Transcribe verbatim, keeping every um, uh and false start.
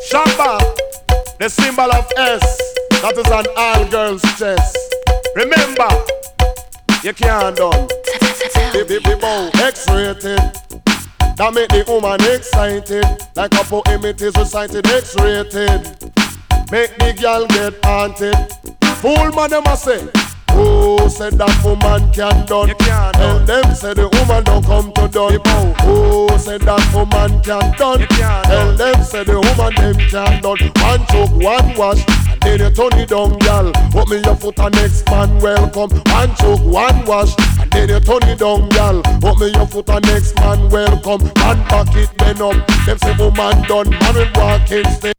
Shabba, the symbol of S, that is an all girls chest. Remember, you can't done. X-rated, that make the woman excited. Like a poem it is recited. X-rated, make the girl get haunted. Fool man them a say, oh, said that woman can done. Tell them say the woman don't come to done. Oh, said that woman can done. Tell them say the woman them can done. One choke, one wash, and then you turn it down, girl. Put me your foot and next man welcome. One choke, one wash, and then you turn it down, girl. Put me your foot and next man welcome. Man back it then up. Them say woman done, man will walk in stay.